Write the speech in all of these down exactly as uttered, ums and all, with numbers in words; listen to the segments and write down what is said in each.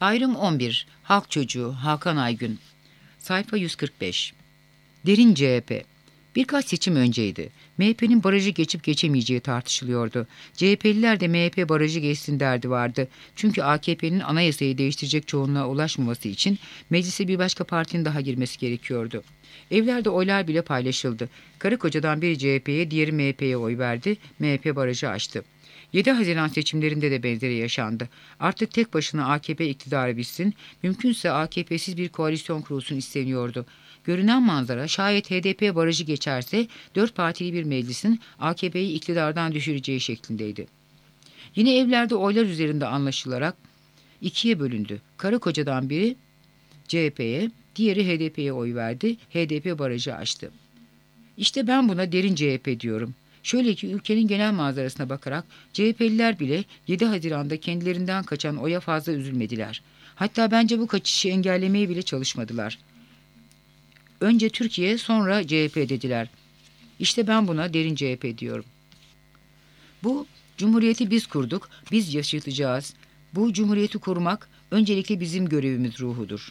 Ayrım on bir. Halk Çocuğu Hakan Aygün. Sayfa yüz kırk beş. Derin C H P. Birkaç seçim önceydi. M H P'nin barajı geçip geçemeyeceği tartışılıyordu. C H P'liler de M H P barajı geçsin derdi vardı. Çünkü A K P'nin anayasayı değiştirecek çoğunluğa ulaşmaması için meclise bir başka partinin daha girmesi gerekiyordu. Evlerde oylar bile paylaşıldı. Karı kocadan biri C H P'ye, diğeri M H P'ye oy verdi. M H P barajı açtı. yedi Haziran seçimlerinde de benzeri yaşandı. Artık tek başına A K P iktidarı bitsin, mümkünse A K P'siz bir koalisyon kurulsun isteniyordu. Görünen manzara, şayet H D P barajı geçerse dört partili bir meclisin A K P'yi iktidardan düşüreceği şeklindeydi. Yine evlerde oylar üzerinde anlaşılarak ikiye bölündü. Karı kocadan biri C H P'ye, diğeri H D P'ye oy verdi. H D P barajı açtı. İşte ben buna derin C H P diyorum. Şöyle ki ülkenin genel manzarasına bakarak C H P'liler bile yedi Haziran'da kendilerinden kaçan oya fazla üzülmediler. Hatta bence bu kaçışı engellemeye bile çalışmadılar. Önce Türkiye, sonra C H P dediler. İşte ben buna derin C H P diyorum. Bu cumhuriyeti biz kurduk, biz yaşatacağız. Bu cumhuriyeti kurmak öncelikle bizim görevimiz ruhudur.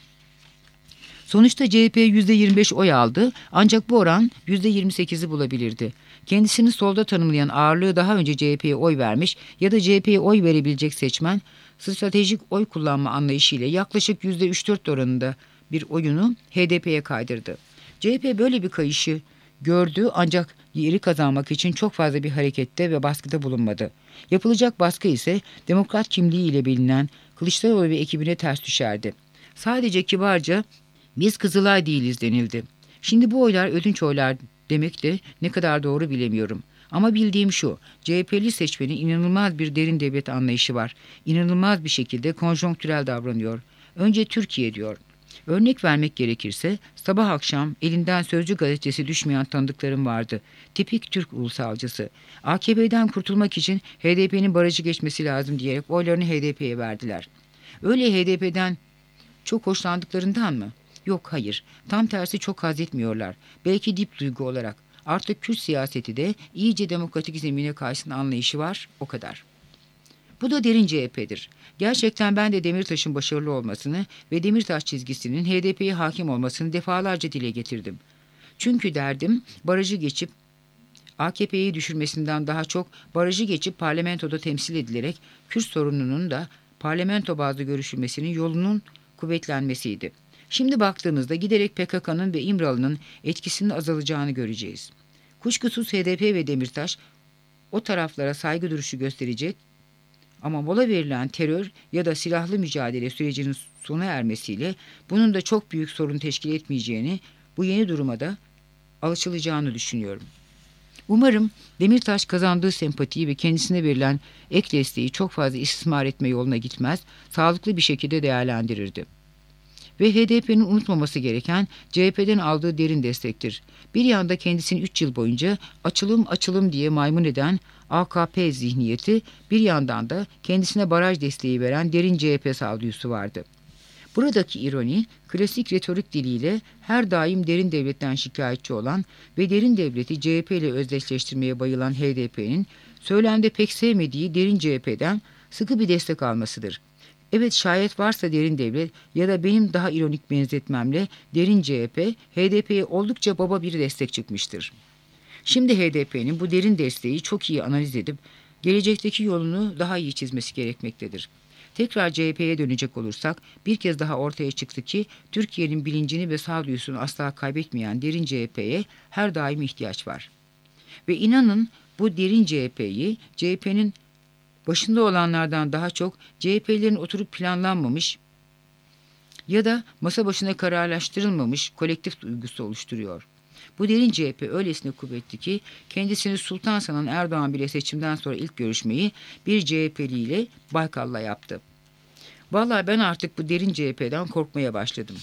Sonuçta C H P yüzde yirmi beş oy aldı, ancak bu oran yüzde yirmi sekizi bulabilirdi. Kendisini solda tanımlayan ağırlığı daha önce C H P'ye oy vermiş ya da C H P'ye oy verebilecek seçmen, stratejik oy kullanma anlayışıyla yaklaşık yüzde üç dört oranında bir oyunu H D P'ye kaydırdı. C H P böyle bir kayışı gördü, ancak yeri kazanmak için çok fazla bir harekette ve baskıda bulunmadı. Yapılacak baskı ise demokrat kimliğiyle bilinen Kılıçdaroğlu ve ekibine ters düşerdi. Sadece kibarca biz Kızılay değiliz denildi. Şimdi bu oylar ödünç oylar demek de ne kadar doğru bilemiyorum. Ama bildiğim şu, C H P'li seçmenin inanılmaz bir derin devlet anlayışı var. İnanılmaz bir şekilde konjonktürel davranıyor. Önce Türkiye diyor. Örnek vermek gerekirse sabah akşam elinden Sözcü gazetesi düşmeyen tanıdıklarım vardı. Tipik Türk ulusalcısı. A K P'den kurtulmak için H D P'nin barajı geçmesi lazım diyerek oylarını H D P'ye verdiler. Öyle H D P'den çok hoşlandıklarından mı? Yok, hayır. Tam tersi çok haz etmiyorlar. Belki dip duygu olarak. Artık Kürt siyaseti de iyice demokratik zemine karşısın anlayışı var, o kadar. Bu da derin C H P'dir. Gerçekten ben de Demirtaş'ın başarılı olmasını ve Demirtaş çizgisinin H D P'ye hakim olmasını defalarca dile getirdim. Çünkü derdim barajı geçip A K P'yi düşürmesinden daha çok barajı geçip parlamentoda temsil edilerek Kürt sorununun da parlamento bazlı görüşülmesinin yolunun kuvvetlenmesiydi. Şimdi baktığımızda giderek P K K'nın ve İmralı'nın etkisinin azalacağını göreceğiz. Kuşkusuz H D P ve Demirtaş o taraflara saygı duruşu gösterecek, ama mola verilen terör ya da silahlı mücadele sürecinin sona ermesiyle bunun da çok büyük sorun teşkil etmeyeceğini, bu yeni duruma da alışılacağını düşünüyorum. Umarım Demirtaş kazandığı sempatiyi ve kendisine verilen ek desteği çok fazla istismar etme yoluna gitmez, sağlıklı bir şekilde değerlendirirdi. Ve H D P'nin unutmaması gereken C H P'den aldığı derin destektir. Bir yanda kendisini üç yıl boyunca açılım açılım diye maymun eden A K P zihniyeti, bir yandan da kendisine baraj desteği veren derin C H P sağduyusu vardı. Buradaki ironi, klasik retorik diliyle her daim derin devletten şikayetçi olan ve derin devleti C H P ile özdeşleştirmeye bayılan H D P'nin söylemde pek sevmediği derin C H P'den sıkı bir destek almasıdır. Evet, şayet varsa derin devlet ya da benim daha ironik benzetmemle derin C H P, H D P'ye oldukça baba bir destek çıkmıştır. Şimdi H D P'nin bu derin desteği çok iyi analiz edip gelecekteki yolunu daha iyi çizmesi gerekmektedir. Tekrar C H P'ye dönecek olursak bir kez daha ortaya çıktı ki Türkiye'nin bilincini ve sağduyusunu asla kaybetmeyen derin C H P'ye her daim ihtiyaç var. Ve inanın bu derin C H P'yi C H P'nin başında olanlardan daha çok C H P'lilerin oturup planlanmamış ya da masa başına kararlaştırılmamış kolektif duygusu oluşturuyor. Bu derin C H P öylesine kuvvetli ki kendisini sultan sanan Erdoğan bile seçimden sonra ilk görüşmeyi bir C H P'li ile Baykal'la yaptı. Vallahi ben artık bu derin C H P'den korkmaya başladım.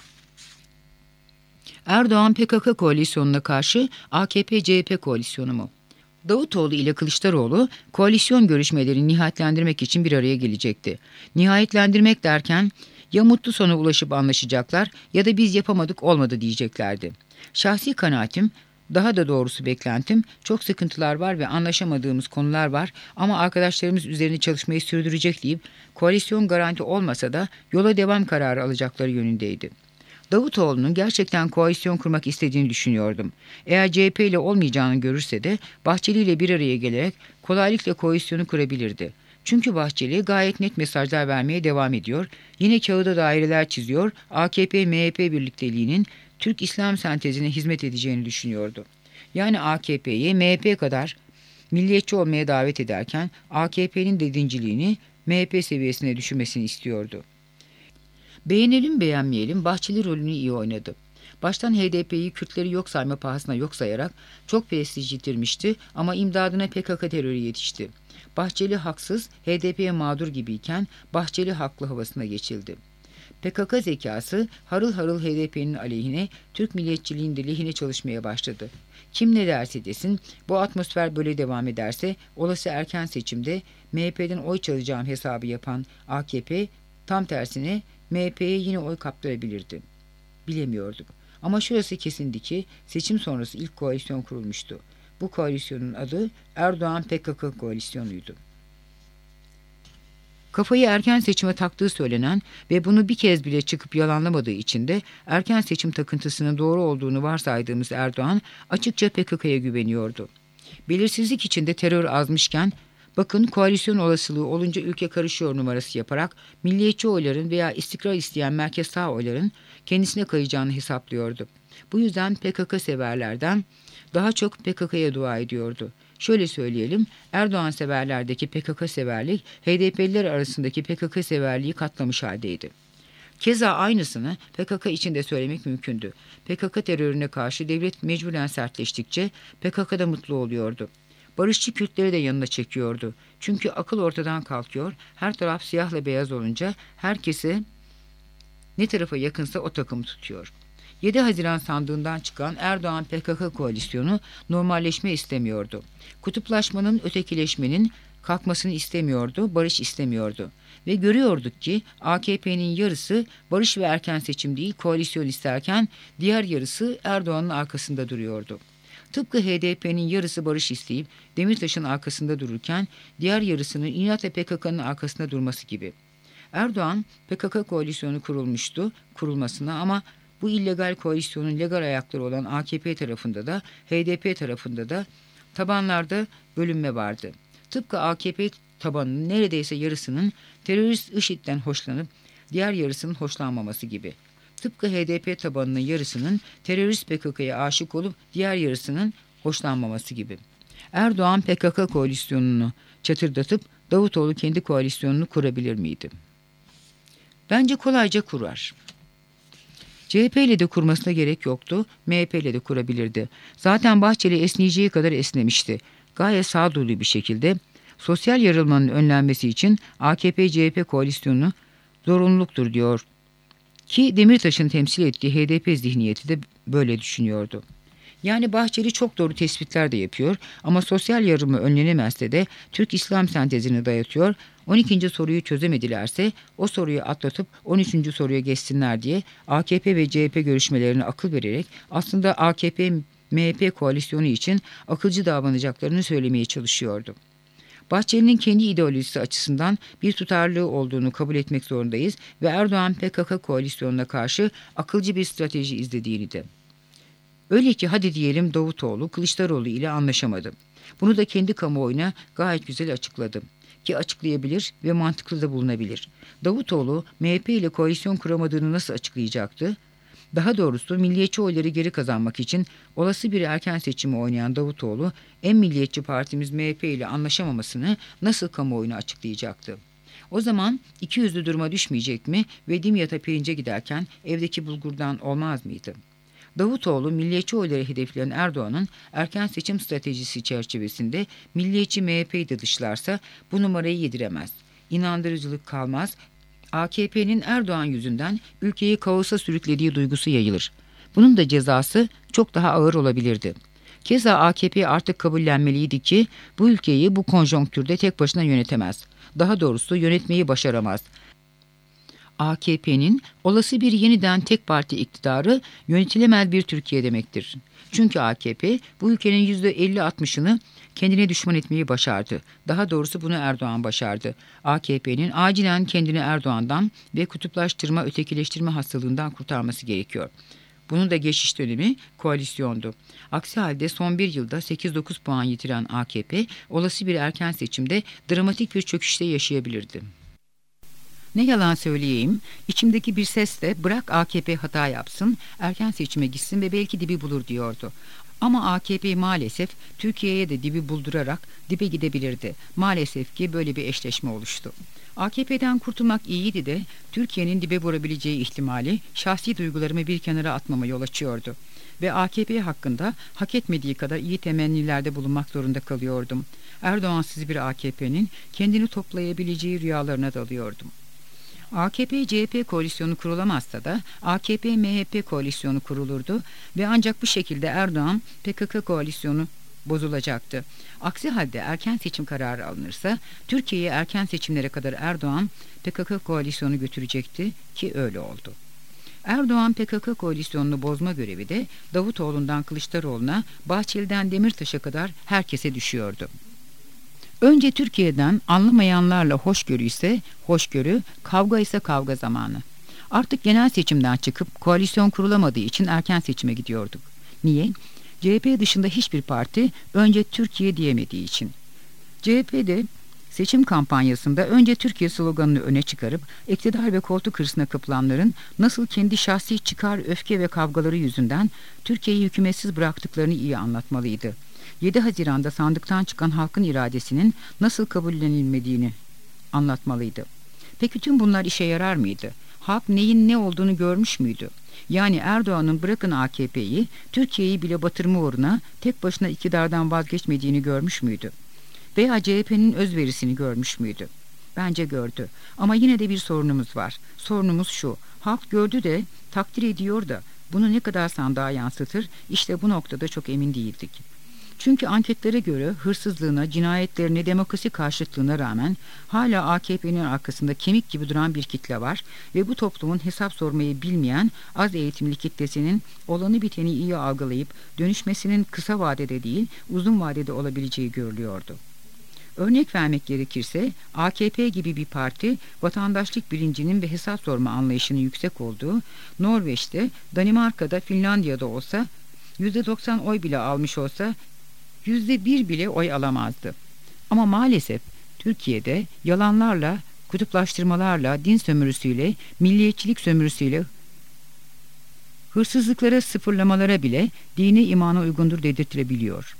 Erdoğan P K K koalisyonuna karşı A K P C H P koalisyonu mu? Davutoğlu ile Kılıçdaroğlu koalisyon görüşmelerini nihayetlendirmek için bir araya gelecekti. Nihayetlendirmek derken ya mutlu sona ulaşıp anlaşacaklar ya da biz yapamadık olmadı diyeceklerdi. Şahsi kanaatim Daha da doğrusu beklentim, çok sıkıntılar var ve anlaşamadığımız konular var ama arkadaşlarımız üzerine çalışmayı sürdürecek deyip koalisyon garanti olmasa da yola devam kararı alacakları yönündeydi. Davutoğlu'nun gerçekten koalisyon kurmak istediğini düşünüyordum. Eğer C H P ile olmayacağını görürse de Bahçeli ile bir araya gelerek kolaylıkla koalisyonu kurabilirdi. Çünkü Bahçeli gayet net mesajlar vermeye devam ediyor, yine kağıda daireler çiziyor, A K P M H P birlikteliğinin Türk-İslam sentezine hizmet edeceğini düşünüyordu. Yani A K P'yi M H P kadar milliyetçi olmaya davet ederken A K P'nin dedinciliğini M H P seviyesine düşürmesini istiyordu. Beğenelim beğenmeyelim Bahçeli rolünü iyi oynadı. Baştan H D P'yi Kürtleri yok sayma pahasına yok sayarak çok prestij yitirmişti ama imdadına P K K terörü yetişti. Bahçeli haksız, H D P'ye mağdur gibiyken Bahçeli haklı havasına geçildi. P K K zekası harıl harıl H D P'nin aleyhine, Türk milliyetçiliğinin de lehine çalışmaya başladı. Kim ne derse desin, bu atmosfer böyle devam ederse olası erken seçimde M H P'den oy çalacağım hesabı yapan A K P tam tersine M H P'ye yine oy kaptırabilirdi. Bilemiyorduk. Ama şurası kesindi ki seçim sonrası ilk koalisyon kurulmuştu. Bu koalisyonun adı Erdoğan-P K K koalisyonuydu. Kafayı erken seçime taktığı söylenen ve bunu bir kez bile çıkıp yalanlamadığı için de erken seçim takıntısının doğru olduğunu varsaydığımız Erdoğan açıkça P K K'ya güveniyordu. Belirsizlik içinde terör azmışken bakın koalisyon olasılığı olunca ülke karışıyor numarası yaparak milliyetçi oyların veya istikrar isteyen merkez sağ oyların kendisine kayacağını hesaplıyordu. Bu yüzden P K K severlerden daha çok P K K'ya dua ediyordu. Şöyle söyleyelim, Erdoğan severlerdeki P K K severlik, H D P'liler arasındaki P K K severliği katlamış haldeydi. Keza aynısını P K K için de söylemek mümkündü. P K K terörüne karşı devlet mecburen sertleştikçe P K K da mutlu oluyordu. Barışçı Kürtleri de yanına çekiyordu. Çünkü akıl ortadan kalkıyor, her taraf siyahla beyaz olunca herkese ne tarafa yakınsa o takımı tutuyor. yedi Haziran sandığından çıkan Erdoğan-P K K koalisyonu normalleşme istemiyordu. Kutuplaşmanın, ötekileşmenin kalkmasını istemiyordu, barış istemiyordu. Ve görüyorduk ki A K P'nin yarısı barış ve erken seçim değil koalisyon isterken diğer yarısı Erdoğan'ın arkasında duruyordu. Tıpkı H D P'nin yarısı barış isteyip Demirtaş'ın arkasında dururken diğer yarısının inatla P K K'nın arkasında durması gibi. Erdoğan P K K koalisyonu kurulmuştu kurulmasına ama bu illegal koalisyonun legal ayakları olan A K P tarafında da H D P tarafında da tabanlarda bölünme vardı. Tıpkı A K P tabanının neredeyse yarısının terörist IŞİD'den hoşlanıp diğer yarısının hoşlanmaması gibi. Tıpkı H D P tabanının yarısının terörist P K K'ya aşık olup diğer yarısının hoşlanmaması gibi. Erdoğan P K K koalisyonunu çatırdatıp Davutoğlu kendi koalisyonunu kurabilir miydi? Bence kolayca kurar. C H P ile de kurmasına gerek yoktu, M H P ile de kurabilirdi. Zaten Bahçeli esneyeceği kadar esnemişti. Gayet sağduyulu bir şekilde sosyal yarılmanın önlenmesi için A K P C H P koalisyonu zorunluluktur diyor. Ki Demirtaş'ın temsil ettiği H D P zihniyeti de böyle düşünüyordu. Yani Bahçeli çok doğru tespitler de yapıyor ama sosyal yarılma önlenemezse de Türk-İslam sentezini dayatıyor. on ikinci soruyu çözemedilerse o soruyu atlatıp on üçüncü soruya geçsinler diye A K P ve C H P görüşmelerine akıl vererek aslında A K P M H P koalisyonu için akılcı davranacaklarını söylemeye çalışıyordu. Bahçeli'nin kendi ideolojisi açısından bir tutarlılığı olduğunu kabul etmek zorundayız ve Erdoğan P K K koalisyonuna karşı akılcı bir strateji izlediğini de. Öyle ki hadi diyelim Davutoğlu Kılıçdaroğlu ile anlaşamadı. Bunu da kendi kamuoyuna gayet güzel açıkladı. Ki açıklayabilir ve mantıklı da bulunabilir. Davutoğlu M H P ile koalisyon kuramadığını nasıl açıklayacaktı? Daha doğrusu milliyetçi oyları geri kazanmak için olası bir erken seçimi oynayan Davutoğlu en milliyetçi partimiz M H P ile anlaşamamasını nasıl kamuoyuna açıklayacaktı? O zaman iki yüzlü duruma düşmeyecek mi ve Dimyat'a pirince giderken evdeki bulgurdan olmaz mıydı? Davutoğlu milliyetçi oyları hedefleyen Erdoğan'ın erken seçim stratejisi çerçevesinde milliyetçi M H P'yi de dışlarsa bu numarayı yediremez. İnandırıcılık kalmaz. A K P'nin Erdoğan yüzünden ülkeyi kaosa sürüklediği duygusu yayılır. Bunun da cezası çok daha ağır olabilirdi. Keza A K P artık kabullenmeliydi ki bu ülkeyi bu konjonktürde tek başına yönetemez. Daha doğrusu yönetmeyi başaramaz. A K P'nin olası bir yeniden tek parti iktidarı yönetilemez bir Türkiye demektir. Çünkü A K P bu ülkenin yüzde elli altmışını kendine düşman etmeyi başardı. Daha doğrusu bunu Erdoğan başardı. A K P'nin acilen kendini Erdoğan'dan ve kutuplaştırma, ötekileştirme hastalığından kurtarması gerekiyor. Bunun da geçiş dönemi koalisyondu. Aksi halde son bir yılda sekiz dokuz puan yitiren A K P, olası bir erken seçimde dramatik bir çöküşte yaşayabilirdi. Ne yalan söyleyeyim, içimdeki bir ses de bırak A K P hata yapsın, erken seçime gitsin ve belki dibi bulur diyordu. Ama A K P maalesef Türkiye'ye de dibi buldurarak dibe gidebilirdi. Maalesef ki böyle bir eşleşme oluştu. A K P'den kurtulmak iyiydi de Türkiye'nin dibe vurabileceği ihtimali şahsi duygularımı bir kenara atmama yol açıyordu. Ve A K P hakkında hak etmediği kadar iyi temennilerde bulunmak zorunda kalıyordum. Erdoğansız bir A K P'nin kendini toplayabileceği rüyalarına dalıyordum. A K P-C H P koalisyonu kurulamazsa da A K P-M H P koalisyonu kurulurdu ve ancak bu şekilde Erdoğan P K K koalisyonu bozulacaktı. Aksi halde erken seçim kararı alınırsa Türkiye'yi erken seçimlere kadar Erdoğan P K K koalisyonu götürecekti ki öyle oldu. Erdoğan P K K koalisyonunu bozma görevi de Davutoğlu'ndan Kılıçdaroğlu'na, Bahçeli'den Demirtaş'a kadar herkese düşüyordu. Önce Türkiye'den anlamayanlarla hoşgörü ise hoşgörü, kavga ise kavga zamanı. Artık genel seçimden çıkıp koalisyon kurulamadığı için erken seçime gidiyorduk. Niye? C H P dışında hiçbir parti önce Türkiye diyemediği için. C H P'de seçim kampanyasında önce Türkiye sloganını öne çıkarıp iktidar ve koltuk hırsına kapılanların nasıl kendi şahsi çıkar, öfke ve kavgaları yüzünden Türkiye'yi hükümetsiz bıraktıklarını iyi anlatmalıydı. yedi Haziran'da sandıktan çıkan halkın iradesinin nasıl kabullenilmediğini anlatmalıydı. Peki tüm bunlar işe yarar mıydı? Halk neyin ne olduğunu görmüş müydü? Yani Erdoğan'ın bırakın A K P'yi, Türkiye'yi bile batırma uğruna tek başına iktidardan vazgeçmediğini görmüş müydü? Veya C H P'nin özverisini görmüş müydü? Bence gördü. Ama yine de bir sorunumuz var. Sorunumuz şu: halk gördü de, takdir ediyor da bunu ne kadar sandığa yansıtır? İşte bu noktada çok emin değildik. Çünkü anketlere göre hırsızlığına, cinayetlerine, demokrasi karşıtlığına rağmen hala A K P'nin arkasında kemik gibi duran bir kitle var ve bu toplumun hesap sormayı bilmeyen az eğitimli kitlesinin olanı biteni iyi algılayıp dönüşmesinin kısa vadede değil uzun vadede olabileceği görülüyordu. Örnek vermek gerekirse A K P gibi bir parti vatandaşlık bilincinin ve hesap sorma anlayışının yüksek olduğu Norveç'te, Danimarka'da, Finlandiya'da olsa yüzde doksan oy bile almış olsa yüzde bir bile oy alamazdı. Ama maalesef Türkiye'de yalanlarla, kutuplaştırmalarla, din sömürüsüyle, milliyetçilik sömürüsüyle, hırsızlıklara, sıfırlamalara bile dine imana uygundur dedirtilebiliyor.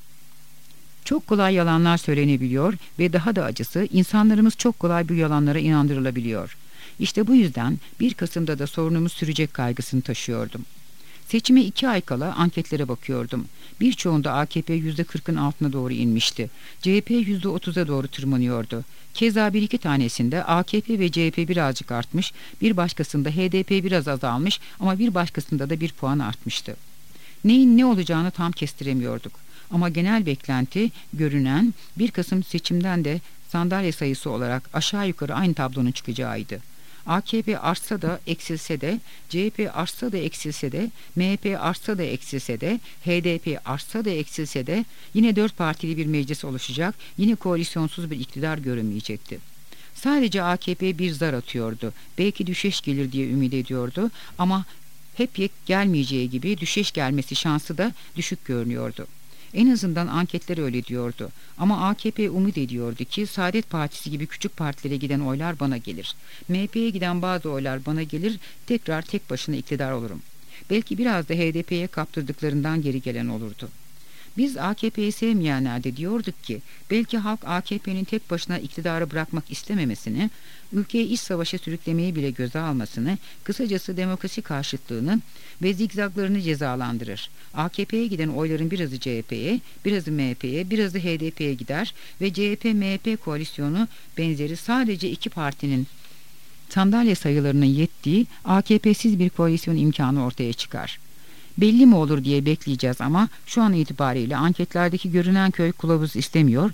Çok kolay yalanlar söylenebiliyor ve daha da acısı insanlarımız çok kolay bu yalanlara inandırılabiliyor. İşte bu yüzden bir Kasım'da da sorunumuz sürecek kaygısını taşıyordum. Seçime iki ay kala anketlere bakıyordum. Birçoğunda A K P yüzde kırkın altına doğru inmişti. C H P yüzde otuza doğru tırmanıyordu. Keza bir iki tanesinde A K P ve C H P birazcık artmış, bir başkasında H D P biraz azalmış ama bir başkasında da bir puan artmıştı. Neyin ne olacağını tam kestiremiyorduk. Ama genel beklenti görünen bir Kasım seçimden de sandalye sayısı olarak aşağı yukarı aynı tablonun çıkacağıydı. A K P artsa da eksilse de, C H P artsa da eksilse de, M H P artsa da eksilse de, H D P artsa da eksilse de yine dört partili bir meclis oluşacak, yine koalisyonsuz bir iktidar görünmeyecekti. Sadece A K P bir zar atıyordu. Belki düşeş gelir diye ümit ediyordu ama hep yek gelmeyeceği gibi düşeş gelmesi şansı da düşük görünüyordu. En azından anketler öyle diyordu. Ama A K P umut ediyordu ki Saadet Partisi gibi küçük partilere giden oylar bana gelir. M H P'ye giden bazı oylar bana gelir, tekrar tek başına iktidar olurum. Belki biraz da H D P'ye kaptırdıklarından geri gelen olurdu. Biz A K P'yi sevmeyenler de diyorduk ki belki halk A K P'nin tek başına iktidarı bırakmak istememesini, ülkeyi iç savaşa sürüklemeyi bile göze almasını, kısacası demokrasi karşıtlığını ve zigzaglarını cezalandırır. A K P'ye giden oyların birazı C H P'ye, birazı M H P'ye, birazı H D P'ye gider ve C H P-M H P koalisyonu benzeri sadece iki partinin sandalye sayılarının yettiği A K P'siz bir koalisyon imkanı ortaya çıkar. Belli mi olur diye bekleyeceğiz ama şu an itibariyle anketlerdeki görünen köy kılavuz istemiyor.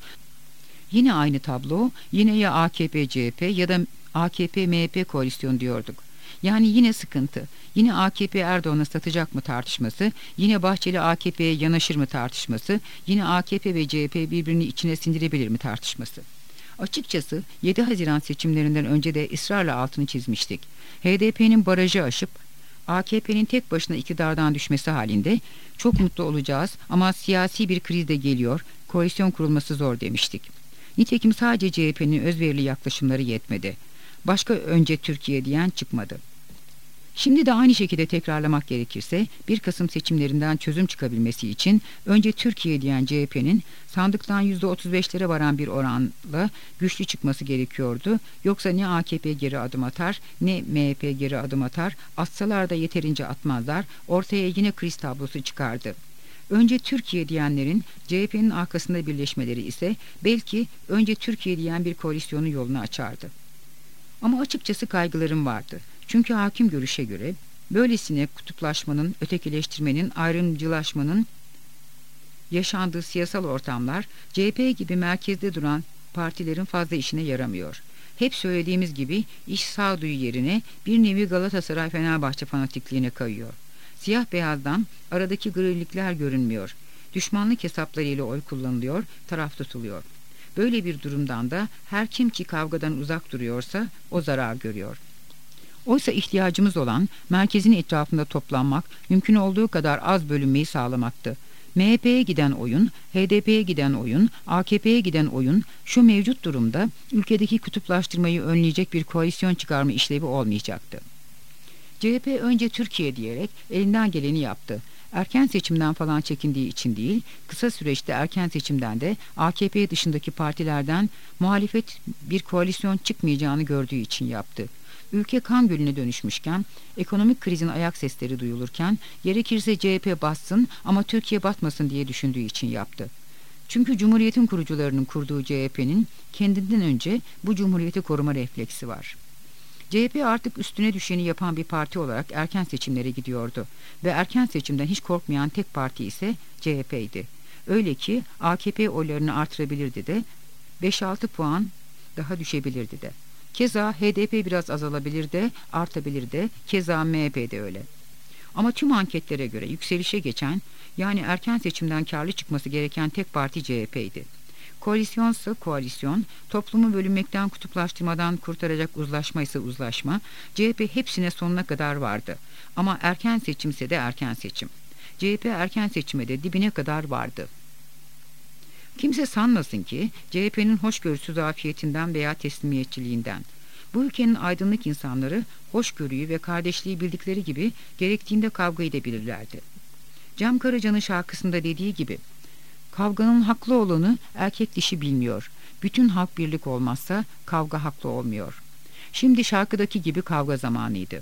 Yine aynı tablo, yine ya A K P-C H P ya da A K P-M H P koalisyon diyorduk. Yani yine sıkıntı, yine A K P Erdoğan'a satacak mı tartışması, yine Bahçeli A K P'ye yanaşır mı tartışması, yine A K P ve C H P birbirini içine sindirebilir mi tartışması. Açıkçası yedi Haziran seçimlerinden önce de ısrarla altını çizmiştik. H D P'nin barajı aşıp A K P'nin tek başına iktidardan düşmesi halinde çok mutlu olacağız ama siyasi bir kriz de geliyor, koalisyon kurulması zor demiştik. Nitekim sadece C H P'nin özverili yaklaşımları yetmedi. Başka önce Türkiye diyen çıkmadı. Şimdi de aynı şekilde tekrarlamak gerekirse bir Kasım seçimlerinden çözüm çıkabilmesi için önce Türkiye diyen C H P'nin sandıktan yüzde otuz beşlere varan bir oranla güçlü çıkması gerekiyordu. Yoksa ne A K P geri adım atar ne M H P geri adım atar, atsalar da yeterince atmazlar, ortaya yine kriz tablosu çıkardı. Önce Türkiye diyenlerin C H P'nin arkasında birleşmeleri ise belki önce Türkiye diyen bir koalisyonun yolunu açardı. Ama açıkçası kaygılarım vardı. Çünkü hakim görüşe göre böylesine kutuplaşmanın, ötekileştirmenin, ayrımcılaşmanın yaşandığı siyasal ortamlar C H P gibi merkezde duran partilerin fazla işine yaramıyor. Hep söylediğimiz gibi iş sağduyu yerine bir nevi Galatasaray-Fenerbahçe fanatikliğine kayıyor. Siyah beyazdan aradaki grilikler görünmüyor. Düşmanlık hesaplarıyla oy kullanılıyor, taraf tutuluyor. Böyle bir durumdan da her kim ki kavgadan uzak duruyorsa o zarar görüyor. Oysa ihtiyacımız olan merkezin etrafında toplanmak, mümkün olduğu kadar az bölünmeyi sağlamaktı. M H P'ye giden oyun, H D P'ye giden oyun, A K P'ye giden oyun şu mevcut durumda ülkedeki kutuplaştırmayı önleyecek bir koalisyon çıkarma işlevi olmayacaktı. C H P önce Türkiye diyerek elinden geleni yaptı. Erken seçimden falan çekindiği için değil, kısa süreçte erken seçimden de A K P dışındaki partilerden muhalefet bir koalisyon çıkmayacağını gördüğü için yaptı. Ülke kan gölüne dönüşmüşken, ekonomik krizin ayak sesleri duyulurken, gerekirse C H P bassın ama Türkiye batmasın diye düşündüğü için yaptı. Çünkü Cumhuriyet'in kurucularının kurduğu C H P'nin kendinden önce bu Cumhuriyeti koruma refleksi var. C H P artık üstüne düşeni yapan bir parti olarak erken seçimlere gidiyordu ve erken seçimden hiç korkmayan tek parti ise C H P'ydi. Öyle ki A K P oylarını artırabilirdi de beş altı puan daha düşebilirdi de. Keza H D P biraz azalabilir de artabilir de, keza M H P de öyle. Ama tüm anketlere göre yükselişe geçen, yani erken seçimden karlı çıkması gereken tek parti C H P'ydi. Koalisyonsa koalisyon, toplumu bölünmekten, kutuplaştırmadan kurtaracak uzlaşma ise uzlaşma, C H P hepsine sonuna kadar vardı. Ama erken seçimse de erken seçim. C H P erken seçime de dibine kadar vardı. Kimse sanmasın ki C H P'nin hoşgörüsü zafiyetinden veya teslimiyetçiliğinden. Bu ülkenin aydınlık insanları hoşgörüyü ve kardeşliği bildikleri gibi gerektiğinde kavgayı da bilirlerdi. Cem Karaca'nın şarkısında dediği gibi, kavganın haklı olanı erkek dişi bilmiyor. Bütün halk birlik olmazsa kavga haklı olmuyor. Şimdi şarkıdaki gibi kavga zamanıydı.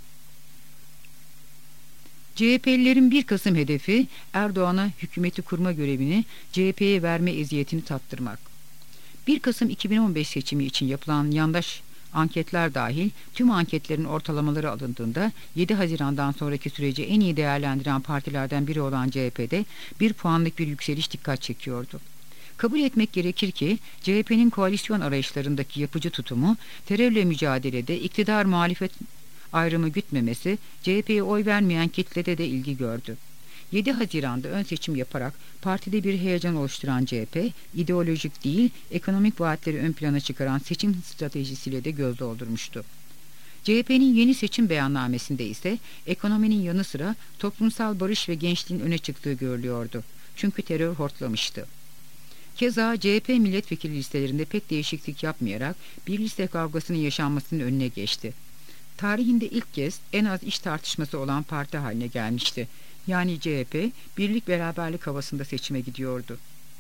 C H P'lilerin bir Kasım hedefi Erdoğan'a hükümeti kurma görevini C H P'ye verme eziyetini tattırmak. bir Kasım iki bin on beş seçimi için yapılan yandaş anketler dahil tüm anketlerin ortalamaları alındığında yedi Haziran'dan sonraki süreci en iyi değerlendiren partilerden biri olan C H P'de bir puanlık bir yükseliş dikkat çekiyordu. Kabul etmek gerekir ki C H P'nin koalisyon arayışlarındaki yapıcı tutumu, terörle mücadelede iktidar muhalefet ayrımı gütmemesi C H P'ye oy vermeyen kitlede de ilgi gördü. yedi Haziran'da ön seçim yaparak partide bir heyecan oluşturan C H P, ideolojik değil, ekonomik vaatleri ön plana çıkaran seçim stratejisiyle de göz doldurmuştu. C H P'nin yeni seçim beyannamesinde ise ekonominin yanı sıra toplumsal barış ve gençliğin öne çıktığı görülüyordu. Çünkü terör hortlamıştı. Keza C H P milletvekili listelerinde pek değişiklik yapmayarak bir liste kavgasının yaşanmasının önüne geçti. Tarihinde ilk kez en az iş tartışması olan parti haline gelmişti. Yani C H P birlik beraberlik havasında seçime gidiyordu.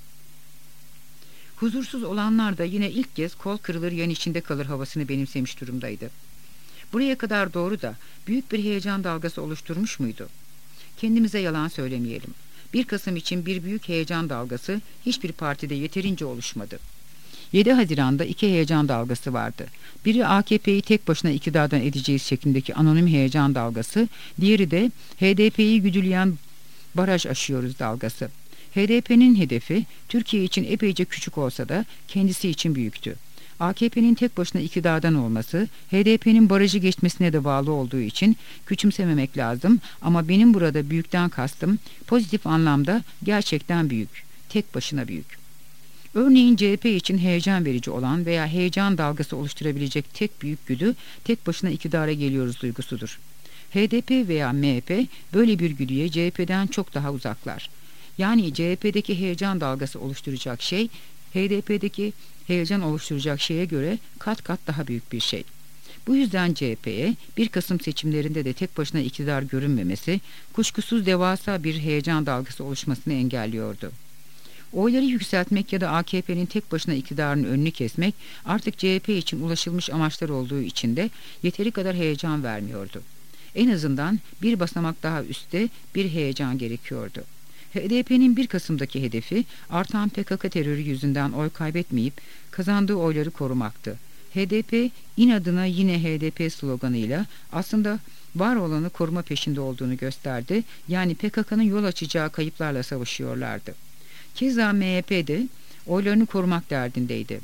Huzursuz olanlar da yine ilk kez kol kırılır yan içinde kalır havasını benimsemiş durumdaydı. Buraya kadar doğru da büyük bir heyecan dalgası oluşturmuş muydu? Kendimize yalan söylemeyelim. bir Kasım için bir büyük heyecan dalgası hiçbir partide yeterince oluşmadı. yedi Haziran'da iki heyecan dalgası vardı. Biri A K P'yi tek başına iktidardan edeceğiz şeklindeki anonim heyecan dalgası, diğeri de H D P'yi güdüleyen baraj aşıyoruz dalgası. H D P'nin hedefi Türkiye için epeyce küçük olsa da kendisi için büyüktü. A K P'nin tek başına iktidardan olması, H D P'nin barajı geçmesine de bağlı olduğu için küçümsememek lazım ama benim burada büyükten kastım pozitif anlamda gerçekten büyük, tek başına büyük. Örneğin C H P için heyecan verici olan veya heyecan dalgası oluşturabilecek tek büyük güdü tek başına iktidara geliyoruz duygusudur. H D P veya M H P böyle bir güdüye C H P'den çok daha uzaklar. Yani C H P'deki heyecan dalgası oluşturacak şey H D P'deki heyecan oluşturacak şeye göre kat kat daha büyük bir şey. Bu yüzden C H P'ye bir Kasım seçimlerinde de tek başına iktidar görünmemesi kuşkusuz devasa bir heyecan dalgası oluşmasını engelliyordu. Oyları yükseltmek ya da A K P'nin tek başına iktidarın önünü kesmek artık C H P için ulaşılmış amaçlar olduğu için de yeteri kadar heyecan vermiyordu. En azından bir basamak daha üstte bir heyecan gerekiyordu. H D P'nin bir Kasım'daki hedefi artan P K K terörü yüzünden oy kaybetmeyip kazandığı oyları korumaktı. H D P inadına yine H D P sloganıyla aslında var olanı koruma peşinde olduğunu gösterdi. Yani P K K'nın yol açacağı kayıplarla savaşıyorlardı. Keza M H P de oylarını korumak derdindeydi.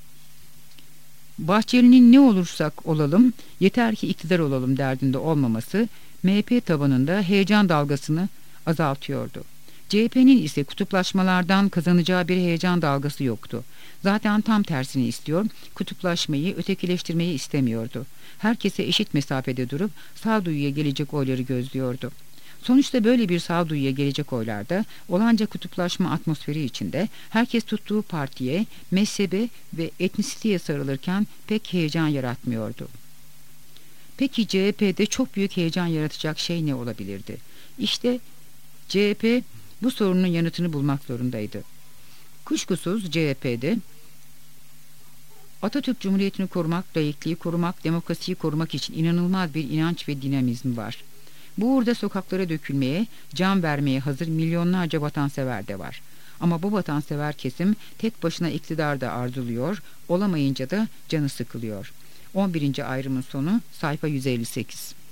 Bahçeli'nin ne olursak olalım yeter ki iktidar olalım derdinde olmaması M H P tabanında heyecan dalgasını azaltıyordu. C H P'nin ise kutuplaşmalardan kazanacağı bir heyecan dalgası yoktu. Zaten tam tersini istiyor, kutuplaşmayı, ötekileştirmeyi istemiyordu. Herkese eşit mesafede durup sağduyuya gelecek oyları gözlüyordu. Sonuçta böyle bir sağduyuya gelecek oylarda olanca kutuplaşma atmosferi içinde herkes tuttuğu partiye, mezhebe ve etnisiteye sarılırken pek heyecan yaratmıyordu. Peki C H P'de çok büyük heyecan yaratacak şey ne olabilirdi? İşte C H P bu sorunun yanıtını bulmak zorundaydı. Kuşkusuz C H P'de Atatürk Cumhuriyeti'ni korumak, laikliği korumak, demokrasiyi korumak için inanılmaz bir inanç ve dinamizm var. Bu uğurda sokaklara dökülmeye, can vermeye hazır milyonlarca vatansever de var. Ama bu vatansever kesim tek başına iktidarda arzuluyor, olamayınca da canı sıkılıyor. on birinci ayrımın sonu sayfa yüz elli sekiz.